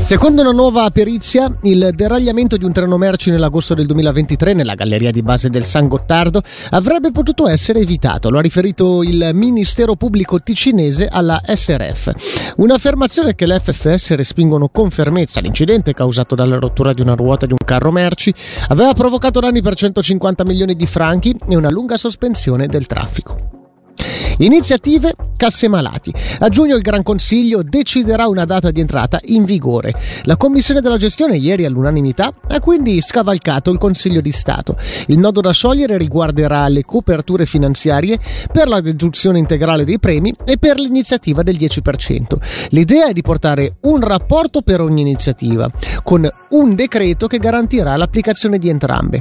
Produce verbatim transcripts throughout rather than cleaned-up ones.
Secondo una nuova perizia, il deragliamento di un treno merci nell'agosto del duemilaventitré nella galleria di base del San Gottardo avrebbe potuto essere evitato, lo ha riferito il Ministero Pubblico ticinese alla S R F. Un'affermazione che le F F S respingono con fermezza. L'incidente, causato dalla rottura di una ruota di un carro merci, aveva provocato danni per centocinquanta milioni di franchi e una lunga sospensione del traffico. Iniziative casse malati. A giugno il Gran Consiglio deciderà una data di entrata in vigore. La Commissione della Gestione ieri all'unanimità ha quindi scavalcato il Consiglio di Stato. Il nodo da sciogliere riguarderà le coperture finanziarie per la deduzione integrale dei premi e per l'iniziativa del dieci per cento. L'idea è di portare un rapporto per ogni iniziativa, con un decreto che garantirà l'applicazione di entrambe.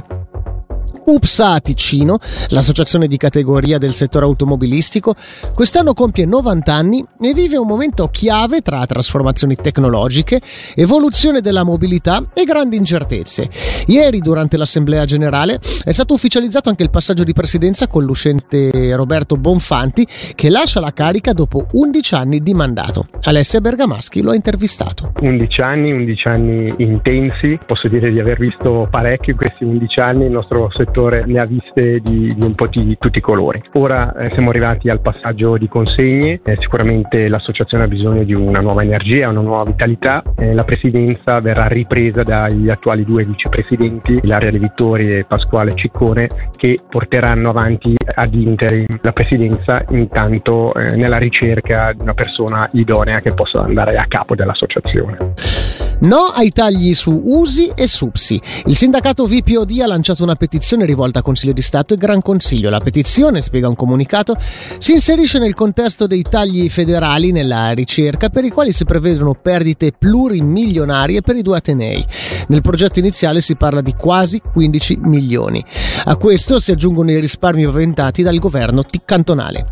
UPSA Ticino, l'associazione di categoria del settore automobilistico, quest'anno compie novanta anni e vive un momento chiave tra trasformazioni tecnologiche, evoluzione della mobilità e grandi incertezze. Ieri, durante l'assemblea generale, è stato ufficializzato anche il passaggio di presidenza con l'uscente Roberto Bonfanti, che lascia la carica dopo undici anni di mandato. Alessia Bergamaschi lo ha intervistato. undici anni, undici anni intensi, posso dire di aver visto parecchio in questi undici anni. Il nostro settore ne ha viste di, di un po' di tutti i colori. Ora eh, siamo arrivati al passaggio di consegne, eh, sicuramente l'associazione ha bisogno di una nuova energia, una nuova vitalità. Eh, la presidenza verrà ripresa dagli attuali due vicepresidenti, Ilaria De Vittori e Pasquale Ciccone, che porteranno avanti ad interim la presidenza, intanto eh, nella ricerca di una persona idonea che possa andare a capo dell'associazione. No ai tagli su U S I e SUPSI. Il sindacato V P O D ha lanciato una petizione rivolta a Consiglio di Stato e Gran Consiglio. La petizione, spiega un comunicato, si inserisce nel contesto dei tagli federali nella ricerca, per i quali si prevedono perdite plurimilionarie per i due atenei. Nel progetto iniziale si parla di quasi quindici milioni. A questo si aggiungono i risparmi paventati dal governo cantonale.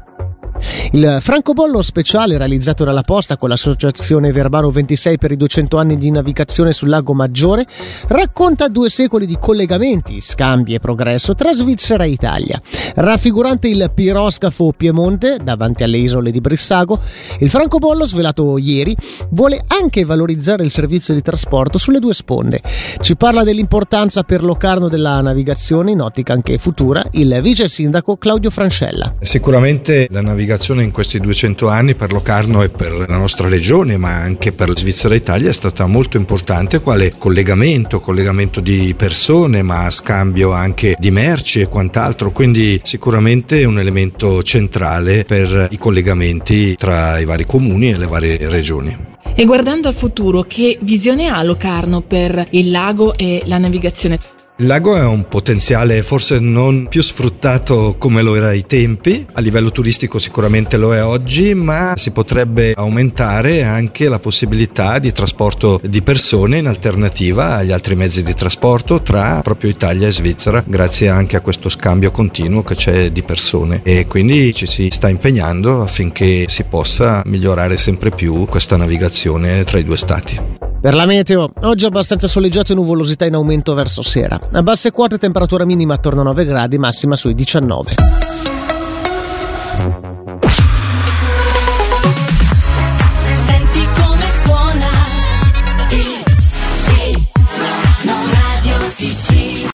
Il francobollo speciale realizzato dalla Posta con l'associazione Verbano ventisei per i duecento anni di navigazione sul Lago Maggiore racconta due secoli di collegamenti, scambi e progresso tra Svizzera e Italia. Raffigurante il piroscafo Piemonte davanti alle isole di Brissago, il francobollo, svelato ieri, vuole anche valorizzare il servizio di trasporto sulle due sponde. Ci parla dell'importanza per Locarno della navigazione in ottica anche futura il vice sindaco Claudio Francella. Sicuramente la navigazione in questi duecento anni per Locarno e per la nostra regione, ma anche per Svizzera e Italia, è stata molto importante quale collegamento, collegamento di persone, ma scambio anche di merci e quant'altro, quindi sicuramente è un elemento centrale per i collegamenti tra i vari comuni e le varie regioni. E guardando al futuro, che visione ha Locarno per il lago e la navigazione? Il lago è un potenziale forse non più sfruttato come lo era ai tempi, a livello turistico sicuramente lo è oggi, ma si potrebbe aumentare anche la possibilità di trasporto di persone in alternativa agli altri mezzi di trasporto tra proprio Italia e Svizzera, grazie anche a questo scambio continuo che c'è di persone, e quindi ci si sta impegnando affinché si possa migliorare sempre più questa navigazione tra i due stati. Per la meteo, oggi abbastanza soleggiato e nuvolosità in aumento verso sera. A basse quote temperatura minima attorno a nove gradi, massima sui diciannove.